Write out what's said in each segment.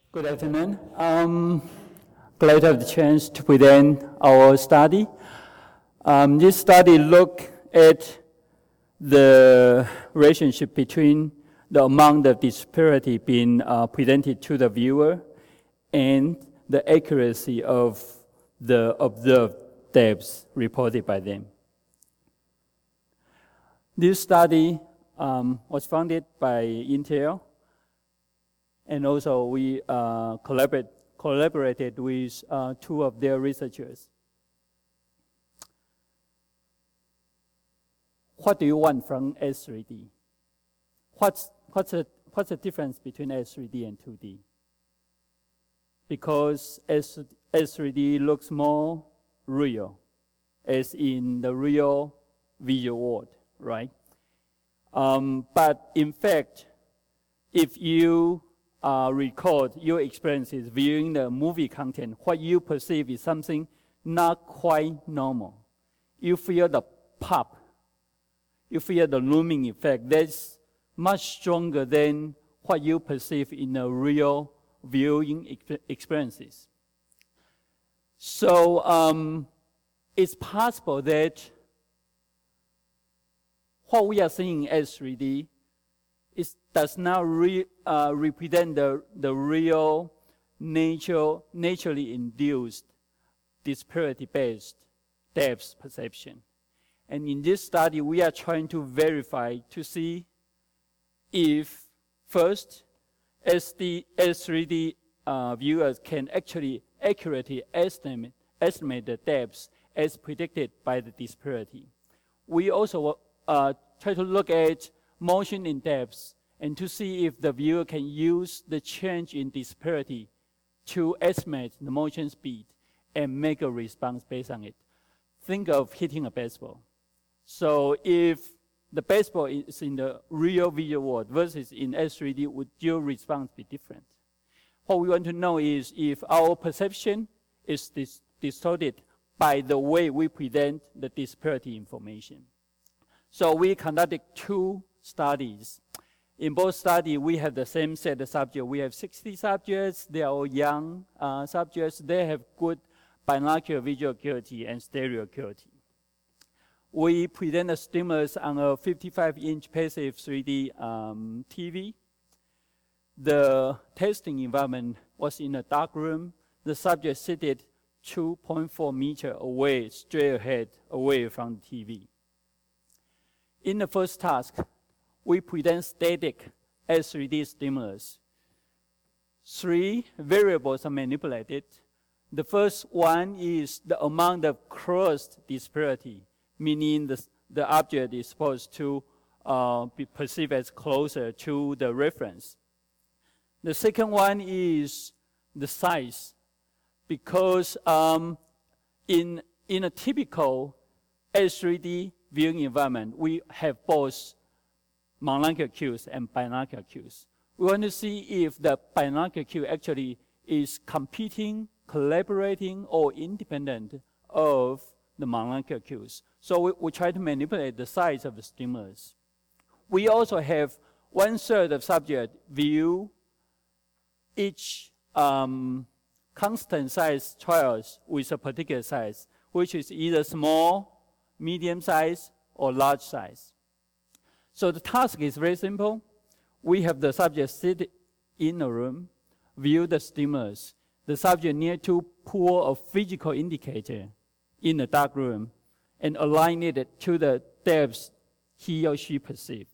Good afternoon. Glad to have the chance to present our study. This study look at the relationship between the amount of disparity being presented to the viewer and the accuracy of the observed depths reported by them. This study was funded by Intel, and also we collaborated with two of their researchers. What do you want from S3D? What's the difference between S3D and 2D? Because S3D looks more real, as in the real visual world, right? But in fact, if you record your experiences viewing the movie content, what you perceive is something not quite normal. You feel the pop. You feel the looming effect. That's much stronger than what you perceive in the real viewing experiences. So it's possible that what we are seeing as 3D does not represent the real naturally induced disparity-based depth perception. And in this study, we are trying to verify to see if, first, S3D viewers can actually accurately estimate the depths as predicted by the disparity. We also try to look at motion in depth and to see if the viewer can use the change in disparity to estimate the motion speed and make a response based on it. Think of hitting a baseball. So if the baseball is in the real visual world versus in S3D, would your response be different? What we want to know is if our perception is distorted by the way we present the disparity information. So we conducted two studies. In both studies, we have the same set of subjects. We have 60 subjects. They are all young subjects. They have good binocular visual acuity and stereo acuity. We present the stimulus on a 55-inch passive 3D TV. The testing environment was in a dark room. The subject seated 2.4 meters away, straight ahead, away from the TV. In the first task, we present static S3D stimulus. Three variables are manipulated. The first one is the amount of crossed disparity, meaning the object is supposed to be perceived as closer to the reference. The second one is the size, because in a typical S3D viewing environment, we have both monocular cues and binocular cues. We want to see if the binocular cue actually is competing, collaborating, or independent of the monocular cues. So we try to manipulate the size of the stimulus. We also have 1/3 of subject view each constant size trials with a particular size, which is either small, medium size, or large size. So the task is very simple. We have the subject sit in a room, view the stimulus. The subject need to pull a physical indicator in a dark room and align it to the depths he or she perceived.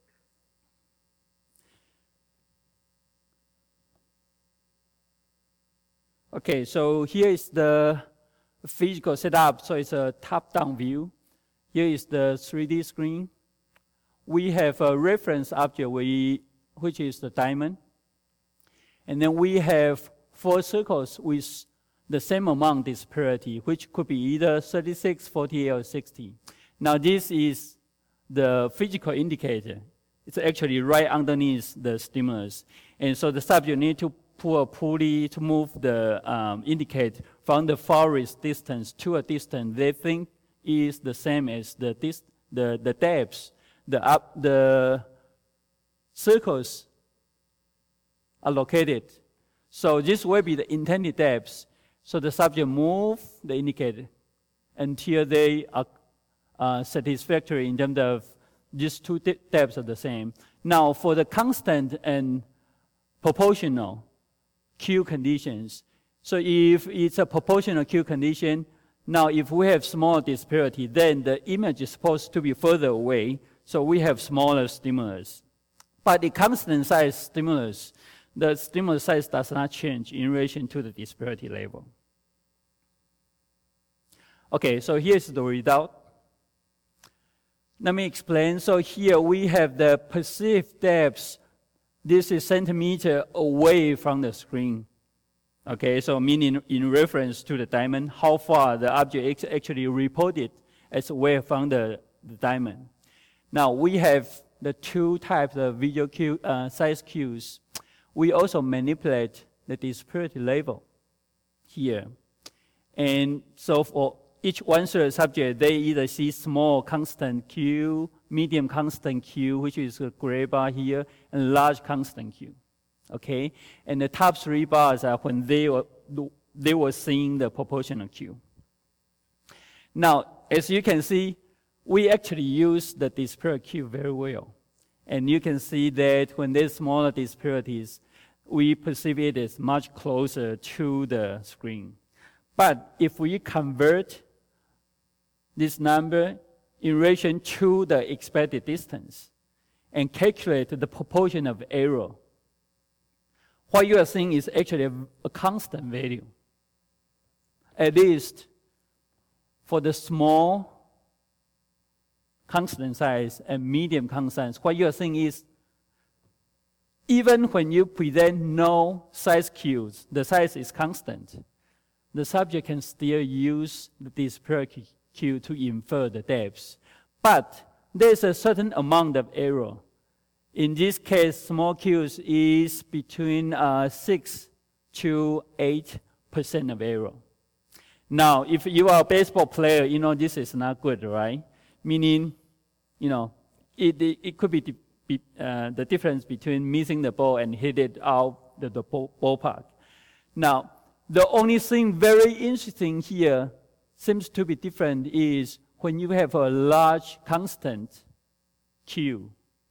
Okay, so here is the physical setup. So it's a top-down view. Here is the 3D screen. We have a reference object, which is the diamond. And then we have 4 circles with the same amount disparity, which could be either 36, 48, or 60. Now this is the physical indicator. It's actually right underneath the stimulus. And so the subject needs to pull a pulley to move the indicator from the farthest distance to a distance they think is the same as the depths. The circles are located. So this will be the intended depth. So the subject move the indicator until they are satisfactory in terms of these two depths are the same. Now for the constant and proportional Q conditions, so if it's a proportional Q condition, now if we have small disparity, then the image is supposed to be further away, so we have smaller stimulus. But the constant size stimulus, the stimulus size does not change in relation to the disparity level. Okay, so here's the result. Let me explain. So here we have the perceived depth. This is centimeter away from the screen. Okay, so meaning in reference to the diamond, how far the object is actually reported as away from the diamond. Now we have the two types of visual cue, size cues. We also manipulate the disparity level here. And so for each one-third subject, they either see small constant Q, medium constant Q, which is a gray bar here, and large constant Q. Okay, and the top three bars are when they were seeing the proportional Q. Now, as you can see, we actually use the disparity Q very well. And you can see that when there's smaller disparities, we perceive it as much closer to the screen. But if we convert this number in relation to the expected distance and calculate the proportion of error, what you are seeing is actually a constant value. At least for the small constant size and medium constant size, what you are seeing is even when you present no size cues, the size is constant, the subject can still use the disparity cue to infer the depth. But there's a certain amount of error. In this case, small q's is between 6 to 8% of error. Now, if you are a baseball player, you know this is not good, right? Meaning, you know, it could be the difference between missing the ball and hit it out the ballpark. Now, the only thing very interesting here seems to be different is when you have a large constant Q.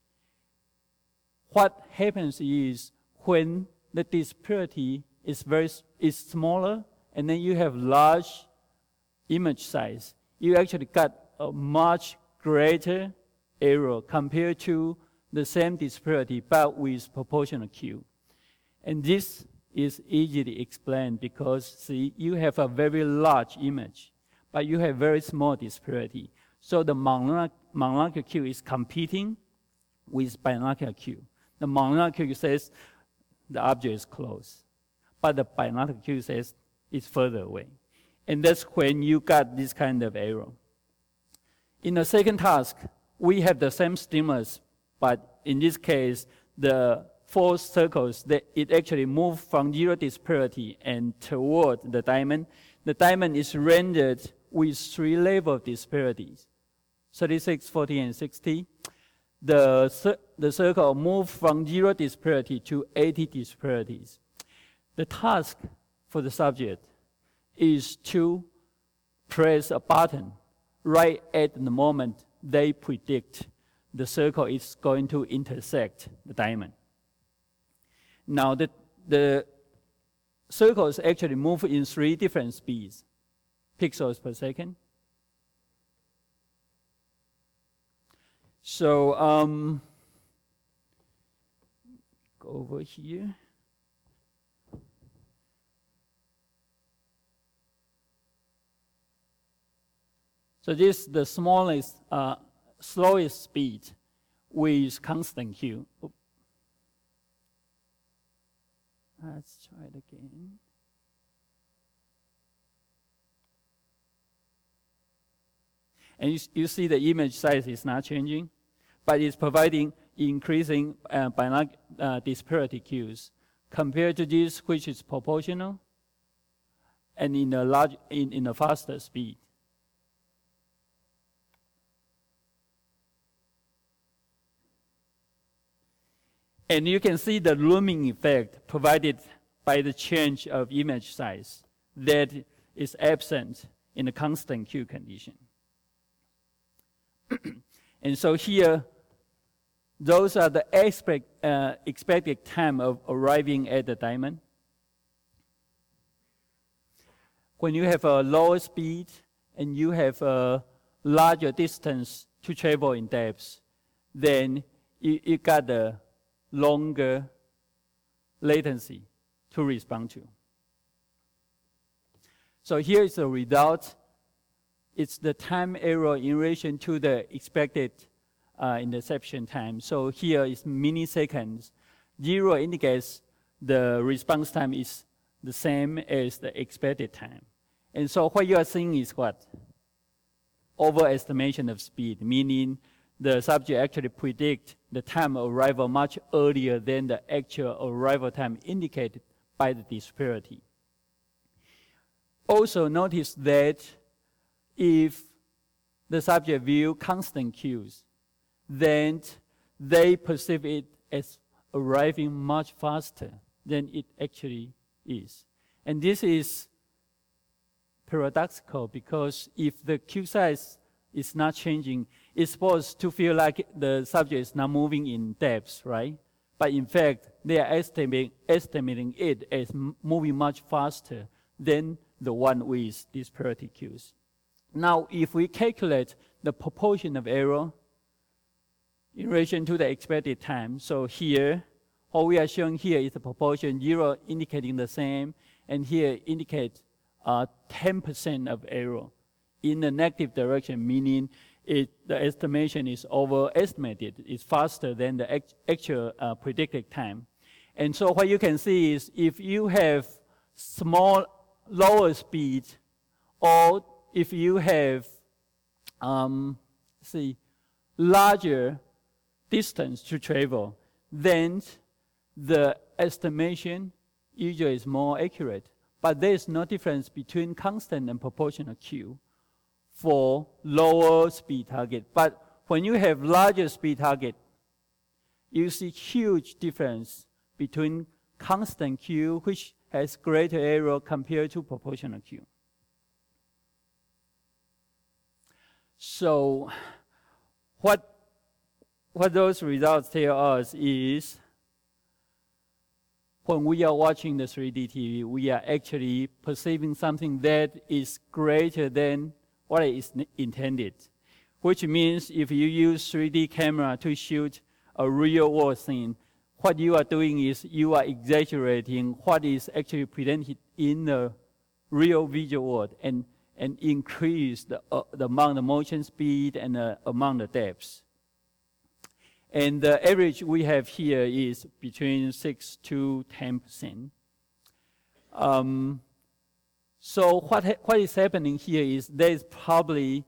What happens is when the disparity is smaller and then you have large image size, you actually got a much greater error compared to the same disparity but with proportional Q. And this is easily explained because, see, you have a very large image, but you have very small disparity. So the monocular Q is competing with binocular Q. The monocular Q says the object is close, but the binocular Q says it's further away. And that's when you got this kind of error. In the second task, we have the same stimulus, but in this case, the four circles, it actually moved from zero disparity and toward the diamond. The diamond is rendered with three level of disparities, 36, 40, and 60. The circle moved from zero disparity to 80 disparities. The task for the subject is to press a button right at the moment they predict the circle is going to intersect the diamond. Now, the circles actually move in three different speeds, pixels per second. So, go over here. So this is the smallest, slowest speed with constant Q. Oops. Let's try it again. And you see the image size is not changing, but it's providing increasing disparity cues compared to this, which is proportional, and in a faster speed. And you can see the looming effect provided by the change of image size that is absent in the constant Q condition. And so here, those are the expected time of arriving at the diamond. When you have a lower speed and you have a larger distance to travel in depth, then you got a longer latency to respond to. So here is the result. It's the time error in relation to the expected interception time. So here is milliseconds. 0 indicates the response time is the same as the expected time. And so what you are seeing is what? Overestimation of speed, meaning the subject actually predict the time of arrival much earlier than the actual arrival time indicated by the disparity. Also notice that if the subject view constant Qs, then they perceive it as arriving much faster than it actually is. And this is paradoxical because if the Q size is not changing, it's supposed to feel like the subject is not moving in depth, right? But in fact, they are estimating it as moving much faster than the one with disparity Qs. Now, if we calculate the proportion of error in relation to the expected time, so here, what we are showing here is the proportion 0 indicating the same, and here indicate 10% of error in the negative direction, meaning the estimation is overestimated. It's faster than the actual predicted time. And so what you can see is if you have lower speed, or if you have larger distance to travel, then the estimation usually is more accurate. But there is no difference between constant and proportional Q for lower speed target. But when you have larger speed target, you see huge difference between constant Q, which has greater error compared to proportional Q. So what those results tell us is when we are watching the 3D TV, we are actually perceiving something that is greater than what is intended, which means if you use 3D camera to shoot a real world scene, what you are doing is you are exaggerating what is actually presented in the real visual world and increase the amount of motion speed and the amount of depth. And the average we have here is between 6 to 10%. So what is happening here is there is probably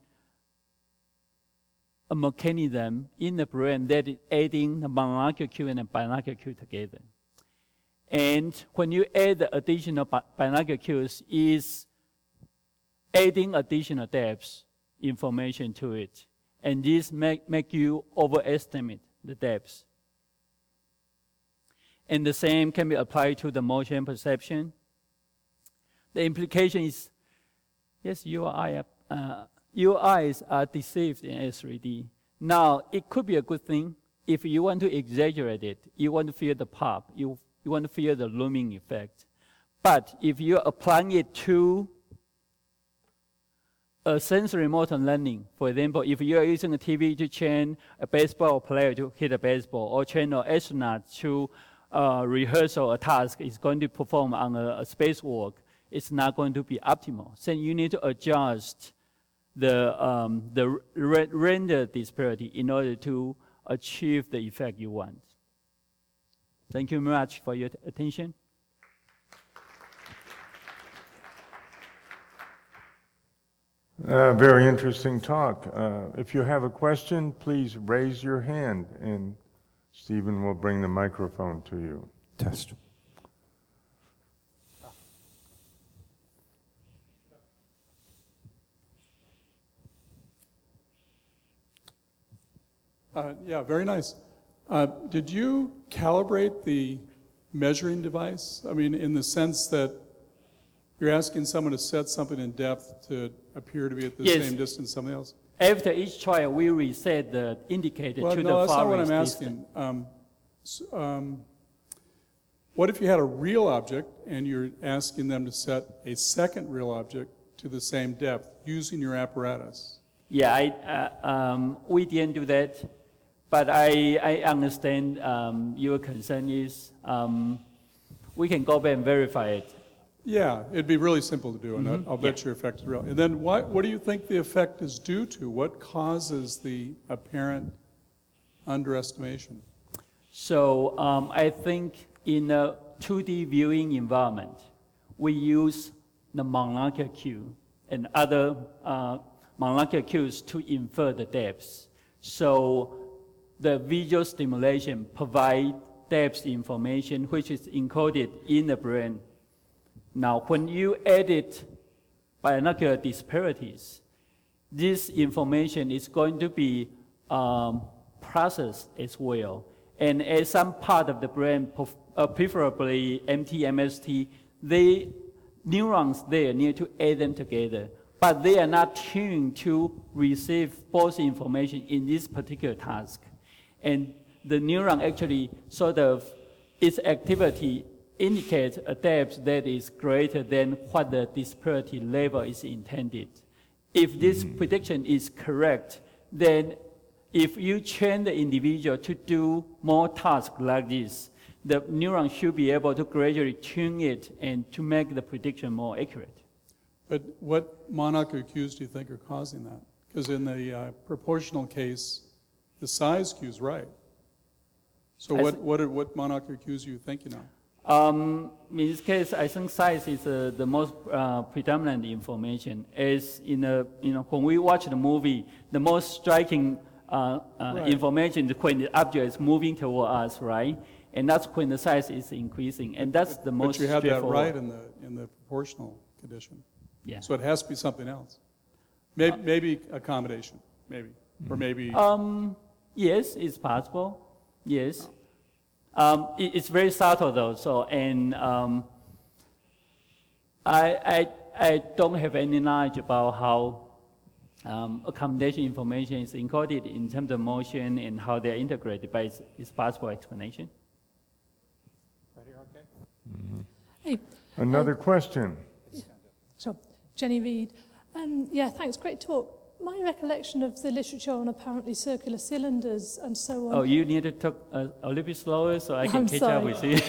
a mechanism in the brain that is adding the monocular Q and the binocular Q together. And when you add the additional binocular Qs, is adding additional depth information to it. And this make you overestimate the depth. And the same can be applied to the motion perception. The implication is, yes, your eyes are deceived in S3D. Now, it could be a good thing if you want to exaggerate it. You want to feel the pop. You want to feel the looming effect. But if you're applying it to a sensory motor learning, for example, if you are using a TV to train a baseball player to hit a baseball, or train an astronaut to rehearsal a task is going to perform on a spacewalk, it's not going to be optimal. So you need to adjust the render disparity in order to achieve the effect you want. Thank you very much for your attention. Very interesting talk. If you have a question, please raise your hand and Stephen will bring the microphone to you. Test. Yeah, very nice. Did you calibrate the measuring device? I mean, in the sense that you're asking someone to set something in depth to appear to be at the Yes. same distance as something else? After each trial, we reset the indicator Well, to no, the that's not what I'm farthest asking. distance. What if you had a real object and you're asking them to set a second real object to the same depth using your apparatus? Yeah, we didn't do that, but I understand your concern is we can go back and verify it. Yeah, it'd be really simple to do, and I'll bet your effect is real. And then what do you think the effect is due to? What causes the apparent underestimation? So I think in a 2D viewing environment, we use the monocular cube and other monocular cubes to infer the depths. So the visual stimulation provides depth information which is encoded in the brain. Now, when you edit binocular disparities, this information is going to be processed as well. And as some part of the brain, preferably MT/MST, the neurons there need to add them together. But they are not tuned to receive both information in this particular task. And the neuron actually sort of, its activity indicates a depth that is greater than what the disparity level is intended. If this prediction is correct, then if you train the individual to do more tasks like this, the neuron should be able to gradually tune it and to make the prediction more accurate. But what monocular cues do you think are causing that? Because in the proportional case, the size cue is right. So what monocular cues are you thinking of? In this case, I think size is the most predominant information. As when we watch the movie, the most striking information is when the object is moving toward us, right? And that's when the size is increasing, and that's the most But you had that straightforward. right in the proportional condition. Yeah. So it has to be something else. Maybe accommodation, maybe, or maybe. Yes, it's possible. Yes. It's very subtle though. So, and I don't have any knowledge about how accommodation information is encoded in terms of motion and how they're integrated, but it's possible explanation. Right here, okay. Hey, Another question. so Jenny Reed. Yeah, thanks. Great talk. My recollection of the literature on apparently circular cylinders and so on. Oh, you need to talk a little bit slower so I can I'm catch sorry. up with you.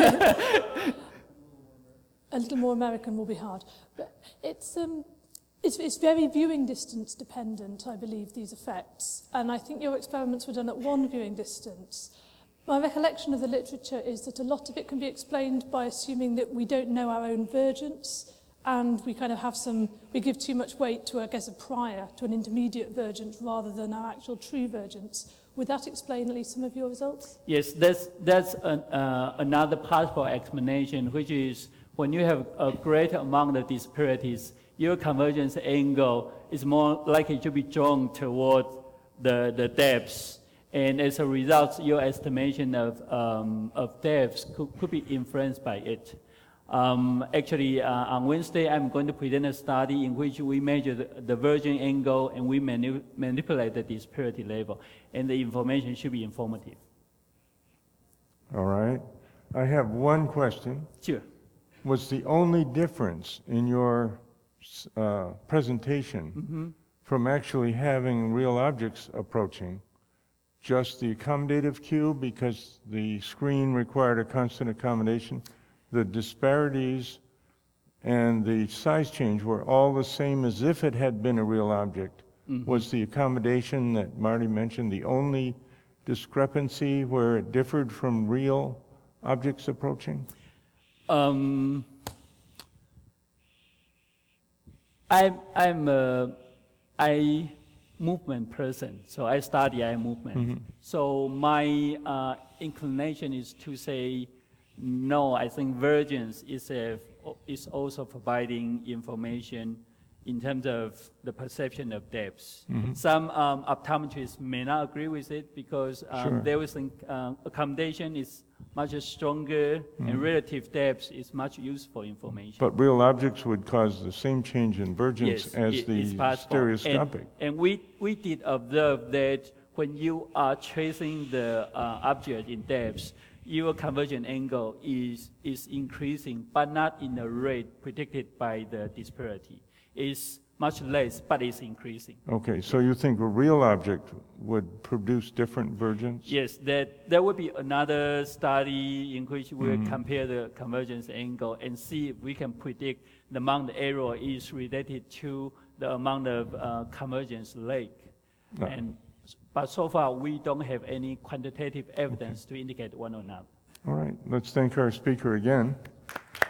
A little more American will be hard. But it's very viewing distance dependent, I believe, these effects. And I think your experiments were done at one viewing distance. My recollection of the literature is that a lot of it can be explained by assuming that we don't know our own vergence, and we kind of have we give too much weight to, I guess, a prior, to an intermediate vergence rather than our actual true vergence. Would that explain at least some of your results? Yes, that's another possible explanation, which is when you have a great amount of disparities, your convergence angle is more likely to be drawn toward the depths. And as a result, your estimation of depths could be influenced by it. Actually, on Wednesday, I'm going to present a study in which we measure the vergence angle and we manipulate the disparity level. And the information should be informative. All right. I have one question. Sure. Was the only difference in your presentation from actually having real objects approaching just the accommodative cue because the screen required a constant accommodation? The disparities and the size change were all the same as if it had been a real object. Was the accommodation that Marty mentioned the only discrepancy where it differed from real objects approaching? I'm a eye movement person, so I study eye movement. So my inclination is to say, no, I think vergence is also providing information in terms of the perception of depths. Some optometrists may not agree with it because Sure. they will think accommodation is much stronger, and relative depth is much useful information. But real objects would cause the same change in divergence as it's the possible. stereoscopic. And we did observe that when you are tracing the object in depth, your convergence angle is increasing, but not in the rate predicted by the disparity. It's much less, but it's increasing. Okay, so you think a real object would produce different vergence? Yes, there will be another study in which we'll compare the convergence angle and see if we can predict the amount of error is related to the amount of convergence lake. No. But so far, we don't have any quantitative evidence to indicate one or not. All right, let's thank our speaker again.